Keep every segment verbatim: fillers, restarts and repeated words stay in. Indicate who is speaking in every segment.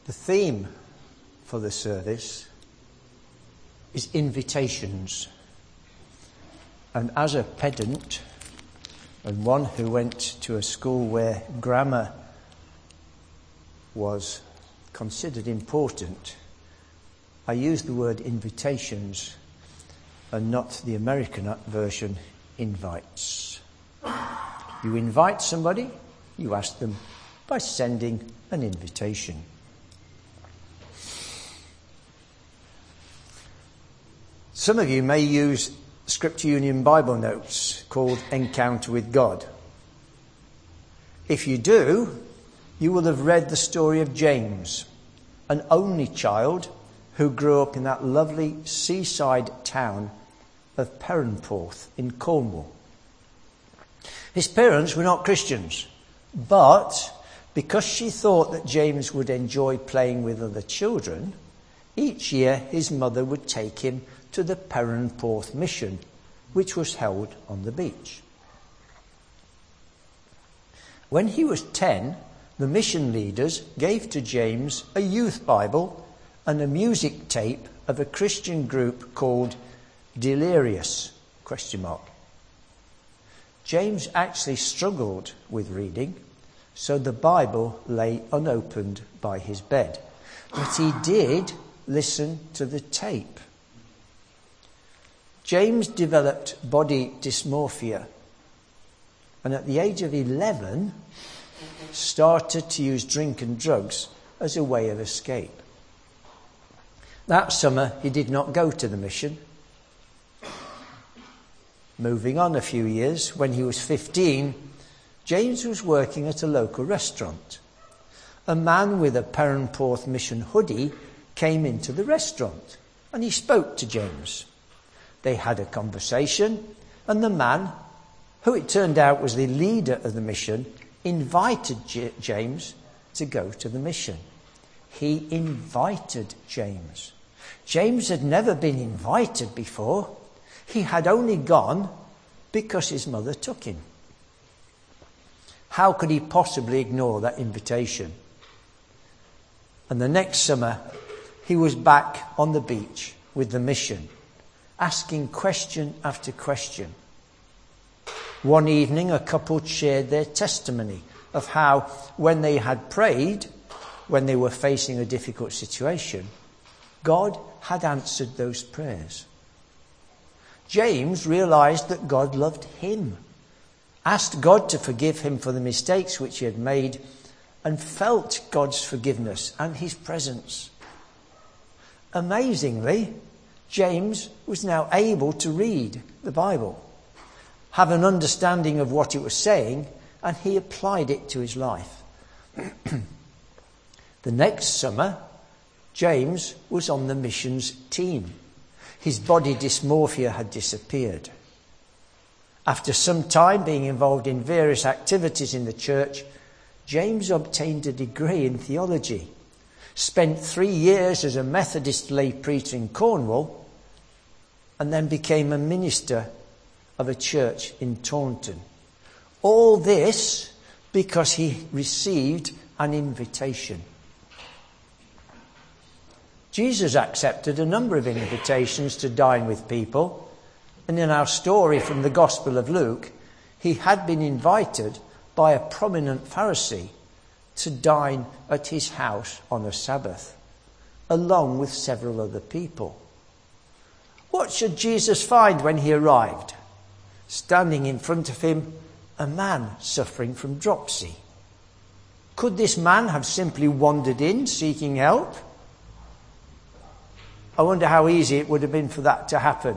Speaker 1: The theme for the service is invitations. And as a pedant and one who went to a school where grammar was considered important, I use the word invitations and not the American version, invites. You invite somebody, you ask them by sending an invitation. Some of you may use Scripture Union Bible notes called Encounter with God. If you do, you will have read the story of James, an only child who grew up in that lovely seaside town of Perranporth in Cornwall. His parents were not Christians, but because she thought that James would enjoy playing with other children, each year his mother would take him to the Perranporth mission, which was held on the beach. When he was ten, the mission leaders gave to James a youth Bible and a music tape of a Christian group called Delirious, question mark. James actually struggled with reading, so the Bible lay unopened by his bed. But he did listen to the tape. James developed body dysmorphia, and at the age of eleven started to use drink and drugs as a way of escape. That summer he did not go to the mission. Moving on a few years, when he was fifteen, James was working at a local restaurant. A man with a Perranporth mission hoodie came into the restaurant and he spoke to James. They had a conversation, and the man, who it turned out was the leader of the mission, invited J- James to go to the mission. He invited James. James had never been invited before. He had only gone because his mother took him. How could he possibly ignore that invitation? And the next summer, he was back on the beach with the mission, asking question after question. One evening, a couple shared their testimony of how, when they had prayed, when they were facing a difficult situation, God had answered those prayers. James realized that God loved him, asked God to forgive him for the mistakes which he had made, and felt God's forgiveness and his presence. Amazingly, James was now able to read the Bible, have an understanding of what it was saying, and he applied it to his life. The next summer, James was on the missions team. His body dysmorphia had disappeared. After some time being involved in various activities in the church, James obtained a degree in theology, spent three years as a Methodist lay preacher in Cornwall, and then became a minister of a church in Taunton. All this because he received an invitation. Jesus accepted a number of invitations to dine with people, and in our story from the Gospel of Luke, he had been invited by a prominent Pharisee to dine at his house on a Sabbath, along with several other people. What should Jesus find when he arrived? Standing in front of him, a man suffering from dropsy. Could this man have simply wandered in seeking help? I wonder how easy it would have been for that to happen.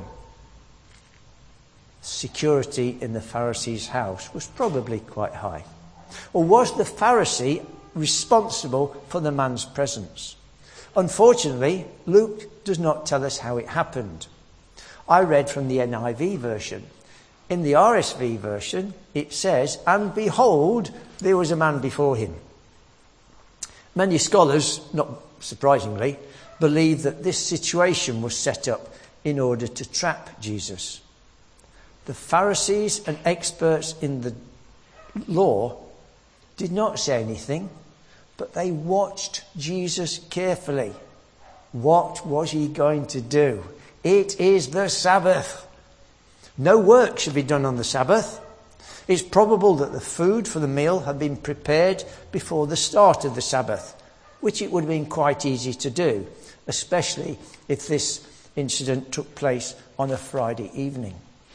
Speaker 1: Security in the Pharisee's house was probably quite high. Or was the Pharisee responsible for the man's presence? Unfortunately, Luke does not tell us how it happened. I read from the N I V version. In the R S V version, it says, "And behold, there was a man before him." Many scholars, not surprisingly, believe that this situation was set up in order to trap Jesus. The Pharisees and experts in the law did not say anything, But they watched Jesus carefully. What was he going to do? It is the Sabbath. No work should be done on the Sabbath. It's probable that the food for the meal had been prepared before the start of the Sabbath, which it would have been quite easy to do, especially if this incident took place on a Friday evening.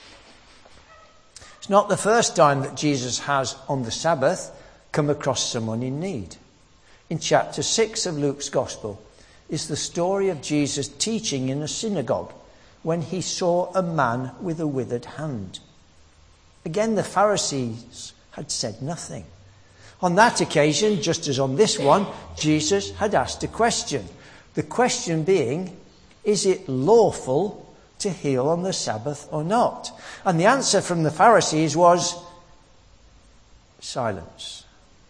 Speaker 1: It's not the first time that Jesus has, on the Sabbath, come across someone in need. In chapter six of Luke's Gospel is the story of Jesus teaching in a synagogue when he saw a man with a withered hand. Again, the Pharisees had said nothing. On that occasion, just as on this one, Jesus had asked a question. The question being, is it lawful to heal on the Sabbath or not? And the answer from the Pharisees was silence.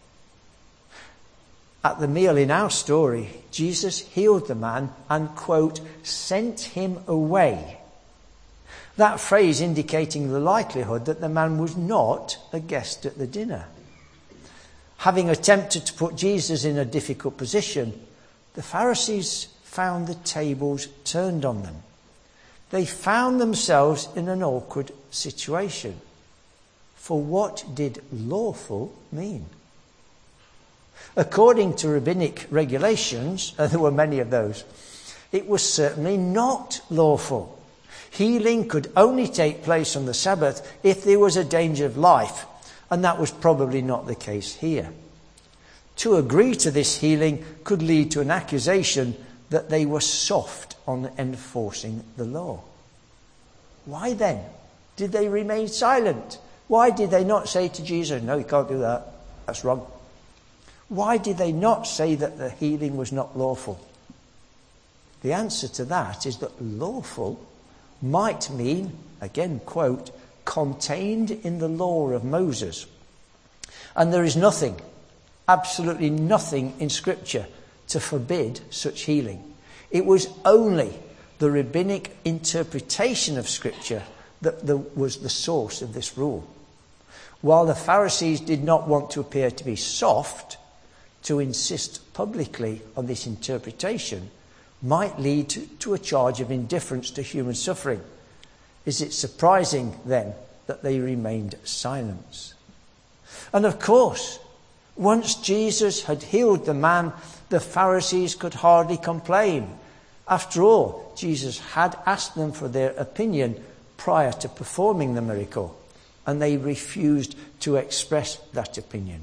Speaker 1: At the meal in our story, Jesus healed the man and, quote, sent him away. That phrase indicating the likelihood that the man was not a guest at the dinner. Having attempted to put Jesus in a difficult position, the Pharisees found the tables turned on them. They found themselves in an awkward situation. For what did lawful mean? According to rabbinic regulations, and there were many of those, it was certainly not lawful. Healing could only take place on the Sabbath if there was a danger of life, and that was probably not the case here. To agree to this healing could lead to an accusation that they were soft on enforcing the law. Why then did they remain silent? Why did they not say to Jesus, no, you can't do that, that's wrong? Why did they not say that the healing was not lawful? The answer to that is that lawful might mean, again, quote, contained in the law of Moses. And there is nothing, absolutely nothing in Scripture to forbid such healing. It was only the rabbinic interpretation of Scripture that the, was the source of this rule. While the Pharisees did not want to appear to be soft, to insist publicly on this interpretation might lead to, to a charge of indifference to human suffering. Is it surprising, then, that they remained silent? And of course, once Jesus had healed the man, the Pharisees could hardly complain. After all, Jesus had asked them for their opinion prior to performing the miracle, and they refused to express that opinion.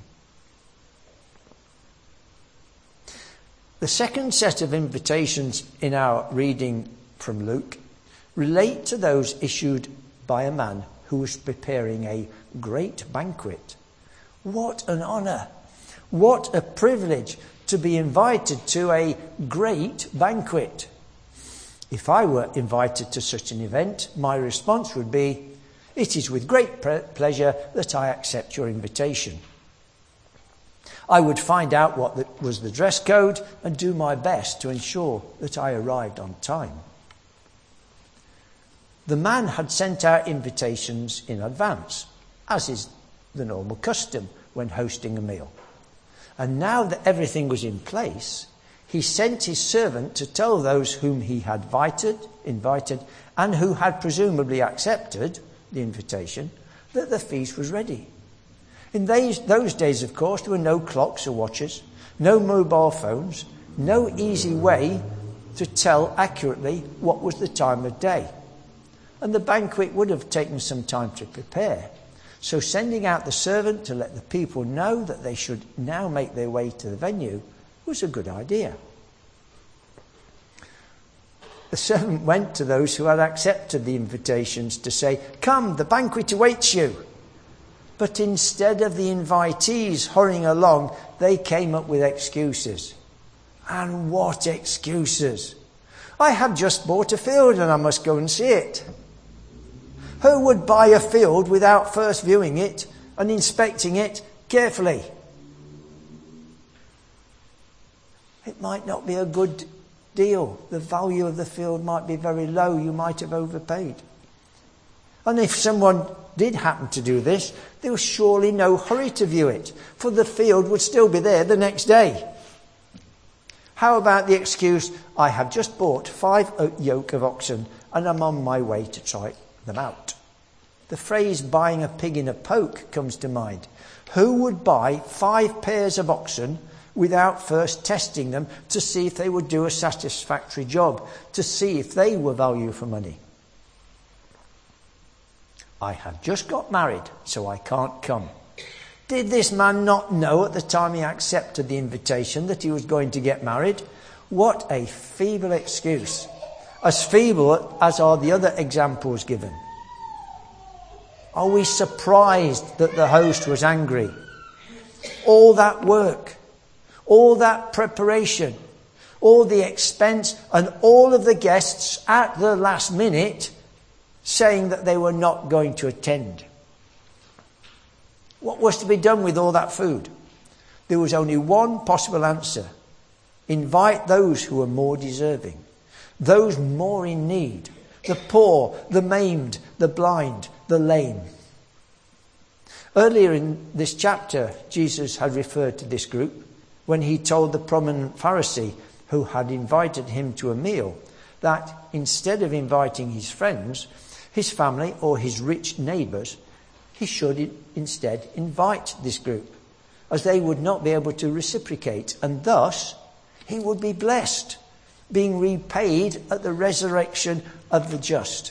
Speaker 1: The second set of invitations in our reading from Luke relate to those issued by a man who was preparing a great banquet. What an honour! What a privilege to be invited to a great banquet. If I were invited to such an event, my response would be, it is with great pre- pleasure that I accept your invitation. I would find out what the, was the dress code and do my best to ensure that I arrived on time. The man had sent out invitations in advance, as is the normal custom when hosting a meal. And now that everything was in place, he sent his servant to tell those whom he had invited, invited and who had presumably accepted the invitation that the feast was ready. In those, those days, of course, there were no clocks or watches, no mobile phones, no easy way to tell accurately what was the time of day. And the banquet would have taken some time to prepare. So sending out the servant to let the people know that they should now make their way to the venue was a good idea. The servant went to those who had accepted the invitations to say, "Come, the banquet awaits you." But instead of the invitees hurrying along, they came up with excuses. And what excuses? I have just bought a field and I must go and see it. Who would buy a field without first viewing it and inspecting it carefully? It might not be a good deal. The value of the field might be very low. You might have overpaid. And if someone did happen to do this, there was surely no hurry to view it, for the field would still be there the next day. How about the excuse, I have just bought five yoke of oxen and I'm on my way to try them out? The phrase buying a pig in a poke comes to mind. Who would buy five pairs of oxen without first testing them to see if they would do a satisfactory job, to see if they were value for money? I have just got married, so I can't come. Did this man not know at the time he accepted the invitation that he was going to get married? What a feeble excuse. As feeble as are the other examples given. Are we surprised that the host was angry? All that work, all that preparation, all the expense, and all of the guests at the last minute saying that they were not going to attend. What was to be done with all that food? There was only one possible answer. Invite those who are more deserving, those more in need, the poor, the maimed, the blind, the lame. Earlier in this chapter, Jesus had referred to this group when he told the prominent Pharisee who had invited him to a meal that instead of inviting his friends, his family or his rich neighbours, he should instead invite this group, as they would not be able to reciprocate, and thus he would be blessed, being repaid at the resurrection of the just.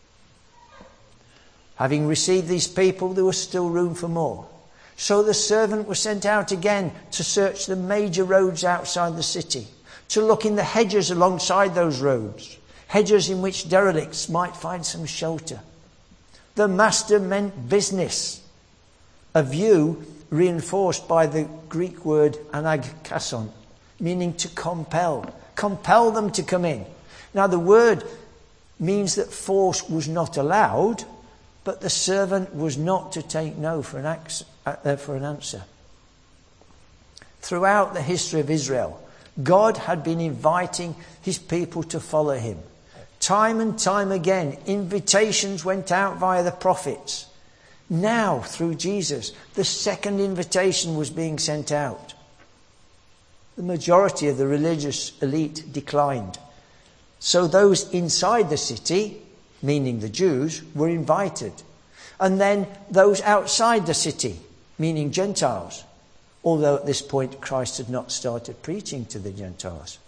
Speaker 1: Having received these people, there was still room for more. So the servant was sent out again to search the major roads outside the city, to look in the hedges alongside those roads, hedges in which derelicts might find some shelter. The master meant business, a view reinforced by the Greek word anagkason, meaning to compel. Compel them to come in. Now the word means that force was not allowed, but the servant was not to take no for an, ac- uh, for an answer. Throughout the history of Israel, God had been inviting his people to follow him. Time and time again, invitations went out via the prophets. Now, through Jesus, the second invitation was being sent out. The majority of the religious elite declined. So those inside the city, meaning the Jews, were invited. And then those outside the city, meaning Gentiles, although at this point Christ had not started preaching to the Gentiles.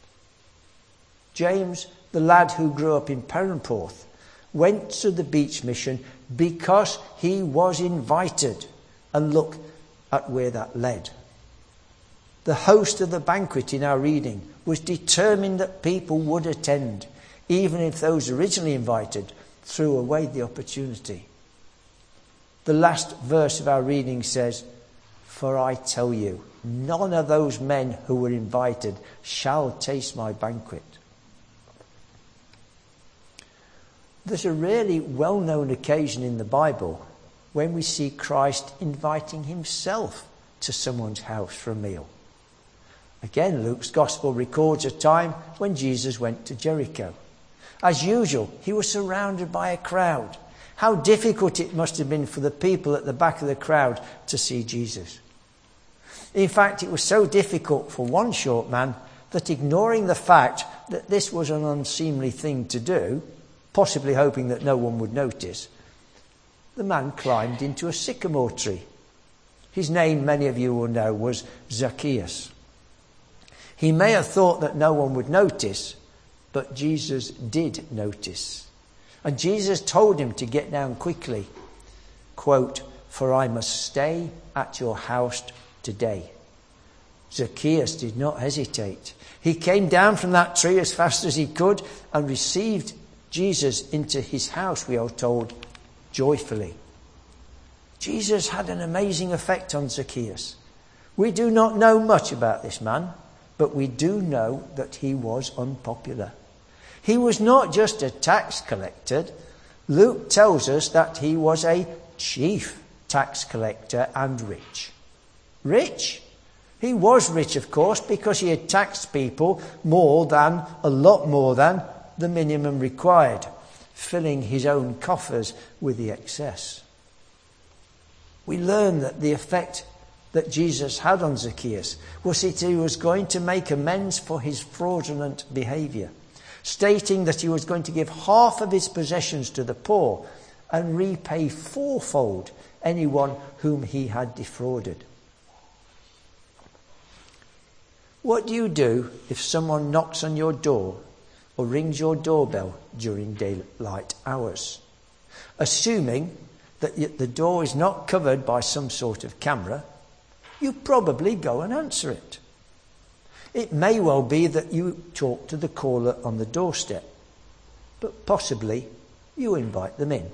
Speaker 1: James, the lad who grew up in Perranporth, went to the beach mission because he was invited. And look at where that led. The host of the banquet in our reading was determined that people would attend, even if those originally invited threw away the opportunity. The last verse of our reading says, "For I tell you, none of those men who were invited shall taste my banquet." There's a really well-known occasion in the Bible when we see Christ inviting himself to someone's house for a meal. Again, Luke's Gospel records a time when Jesus went to Jericho. As usual, he was surrounded by a crowd. How difficult it must have been for the people at the back of the crowd to see Jesus. In fact, it was so difficult for one short man that, ignoring the fact that this was an unseemly thing to do, possibly hoping that no one would notice, the man climbed into a sycamore tree. His name, many of you will know, was Zacchaeus. He may have thought that no one would notice, but Jesus did notice. And Jesus told him to get down quickly. Quote, "For I must stay at your house today." Zacchaeus did not hesitate. He came down from that tree as fast as he could and received Jesus into his house, we are told, joyfully. Jesus had an amazing effect on Zacchaeus. We do not know much about this man, but we do know that he was unpopular. He was not just a tax collector. Luke tells us that he was a chief tax collector and rich. Rich? He was rich, of course, because he had taxed people more than, a lot more than, the minimum required, filling his own coffers with the excess. We learn that the effect that Jesus had on Zacchaeus was that he was going to make amends for his fraudulent behaviour, stating that he was going to give half of his possessions to the poor and repay fourfold anyone whom he had defrauded. What do you do if someone knocks on your door or rings your doorbell during daylight hours? Assuming that the door is not covered by some sort of camera, you probably go and answer it. It may well be that you talk to the caller on the doorstep, but possibly you invite them in.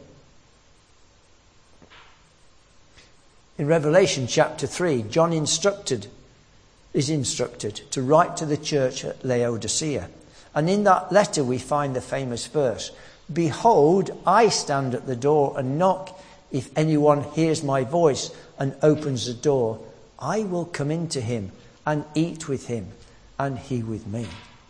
Speaker 1: In Revelation chapter three, John instructed, is instructed to write to the church at Laodicea. And in that letter we find the famous verse, "Behold, I stand at the door and knock. If anyone hears my voice and opens the door, I will come into him and eat with him and he with me."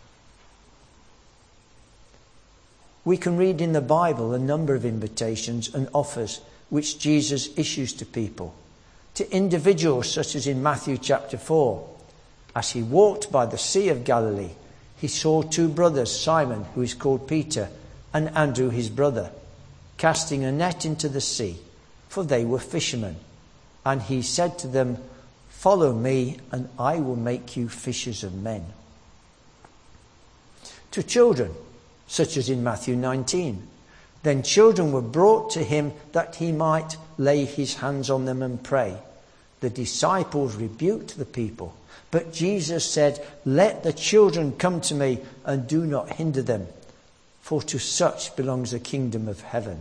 Speaker 1: We can read in the Bible a number of invitations and offers which Jesus issues to people. To individuals, such as in Matthew chapter four. As he walked by the Sea of Galilee, he saw two brothers, Simon, who is called Peter, and Andrew his brother, casting a net into the sea, for they were fishermen. And he said to them, "Follow me, and I will make you fishers of men." To children, such as in Matthew nineteen, then children were brought to him that he might lay his hands on them and pray. The disciples rebuked the people, but Jesus said, "Let the children come to me and do not hinder them, for to such belongs the kingdom of heaven."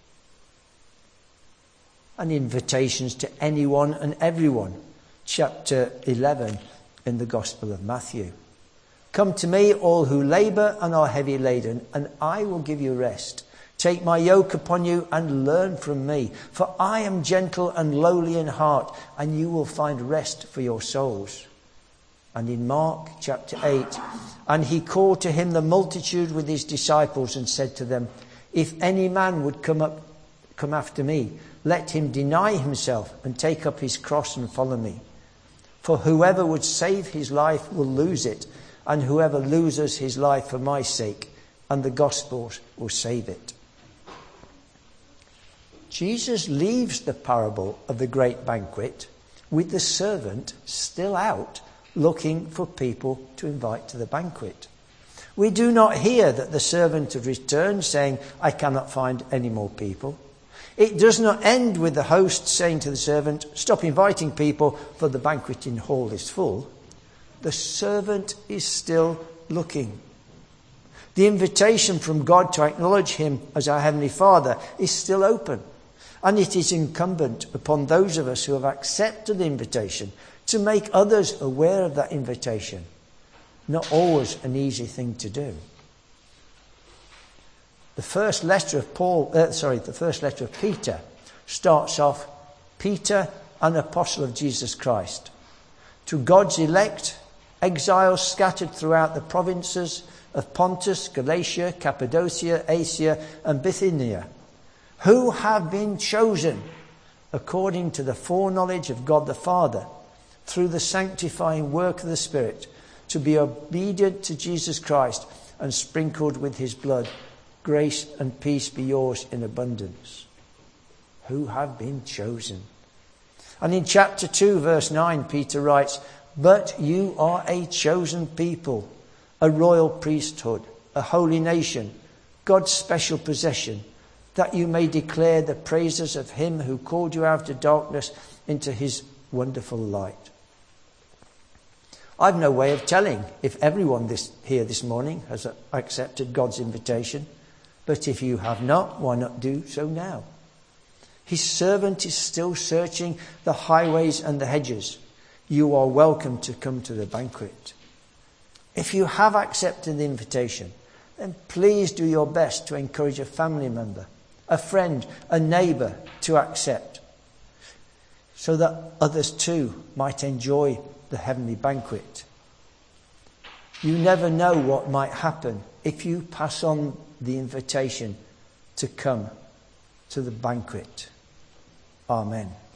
Speaker 1: And invitations to anyone and everyone, chapter eleven in the Gospel of Matthew. "Come to me, all who labour and are heavy laden, and I will give you rest. Take my yoke upon you and learn from me, for I am gentle and lowly in heart, and you will find rest for your souls." And in Mark chapter eight, "And he called to him the multitude with his disciples and said to them, If any man would come up, come after me, let him deny himself and take up his cross and follow me. For whoever would save his life will lose it, and whoever loses his life for my sake and the gospel's will save it." Jesus leaves the parable of the great banquet with the servant still out looking for people to invite to the banquet. We do not hear that the servant had returned saying, "I cannot find any more people." It does not end with the host saying to the servant, "Stop inviting people, for the banqueting hall is full." The servant is still looking. The invitation from God to acknowledge him as our Heavenly Father is still open. And it is incumbent upon those of us who have accepted the invitation to make others aware of that invitation. Not always an easy thing to do. The first letter of Paul, uh, sorry, the first letter of Peter starts off, "Peter, an apostle of Jesus Christ, to God's elect, exiles scattered throughout the provinces of Pontus, Galatia, Cappadocia, Asia, and Bithynia, who have been chosen according to the foreknowledge of God the Father, through the sanctifying work of the Spirit, to be obedient to Jesus Christ and sprinkled with his blood. Grace and peace be yours in abundance." Who have been chosen. And in chapter two, verse nine, Peter writes, "But you are a chosen people, a royal priesthood, a holy nation, God's special possession, that you may declare the praises of him who called you out of darkness into his wonderful light." I've no way of telling if everyone this, here this morning has accepted God's invitation, but if you have not, why not do so now? His servant is still searching the highways and the hedges. You are welcome to come to the banquet. If you have accepted the invitation, then please do your best to encourage a family member, a friend, a neighbour to accept, so that others too might enjoy the heavenly banquet. You never know what might happen if you pass on the invitation to come to the banquet. Amen.